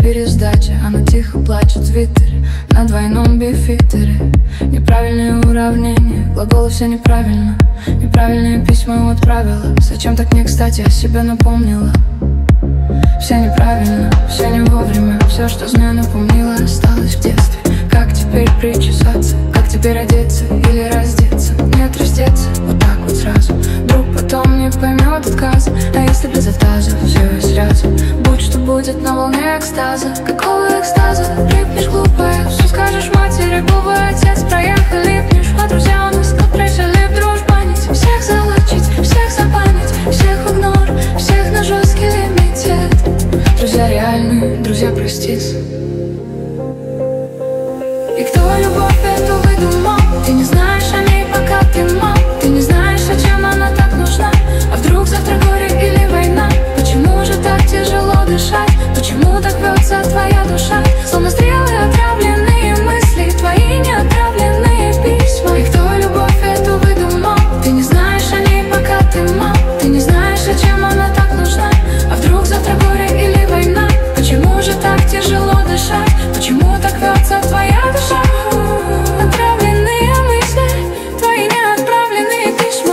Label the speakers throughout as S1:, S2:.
S1: пересдача. Она тихо плачет в твиттере на двойном бифитере. Неправильные уравнения, глаголы все неправильно. Неправильные письма отправила. Зачем так не кстати о себе напомнила? Все неправильно, все не вовремя. Все, что знаю, напомнила, осталось в детстве. Как теперь причесаться? Как теперь одеться или раздеться? Нет, раздеться, вот так вот сразу. Друг потом не поймет отказа. А если без отказа, все и сразу. Будь что будет на волне экстаза. Какого экстаза? Липнешь глупая, все скажешь матери. Глупый отец, проехал, липнешь. А друзья у нас напряжали в дружбанить. Всех залочить, всех забанить. Всех в игнор, всех на жесткий лимитет. Друзья реальные, друзья проститься. И кто любовь эту выдумал? Ты не знаешь о ней, пока ты мал. Ты не знаешь, зачем она так нужна. А вдруг завтра горе или война? Почему же так тяжело дышать? Почему так бьется твоя душа? Словно стрелы, отравленные мысли, твои неотправленные письма. И кто любовь эту выдумал? Ты не знаешь о ней, пока ты мал. Ты не знаешь, зачем она так нужна. А вдруг завтра горе или война? Почему же так тяжело дышать? Почему так бьется твоя душа? Отравленные мысли, твои неотправленные письма.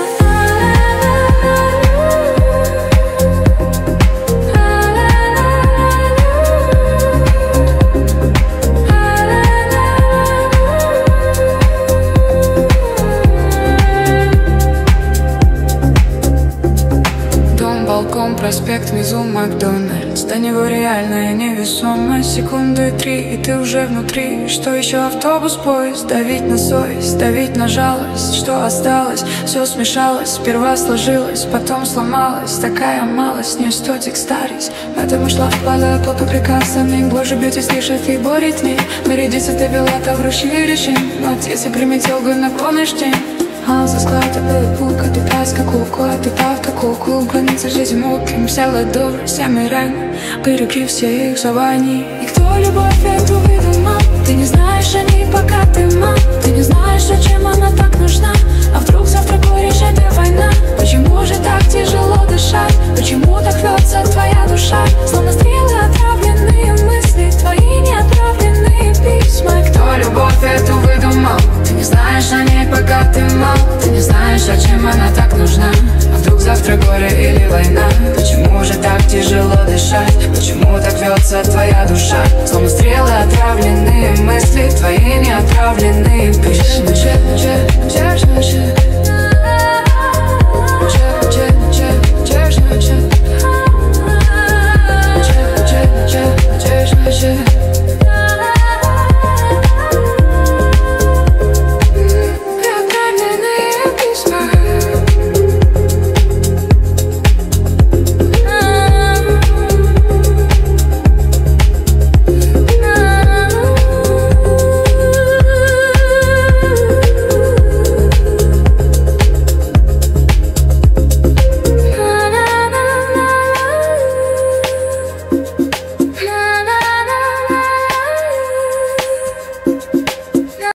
S1: Дом, балкон, проспект, внизу Макдональдс. До него реальная невесомость. Секунды 3, и ты уже внутри. Что еще автобус, поезд? Давить на совесть, давить на жалость. Что осталось? Все смешалось. Сперва сложилось, потом сломалось. Такая малость, не стотик старить. Поэтому шла впадая под упрекасами. Боже, бьете слышит и борет мне. Мередица ты вела, та вручили решение. Но отец я приметил бы на помощь день. А за склад это пулка, ты таска куку, а ты тавка куку. Граница жизни муки, вся ладонь, вся раны. Береги все их завани. И кто любовь эту выдумал? Ты не знаешь о ней, пока ты мал. Ты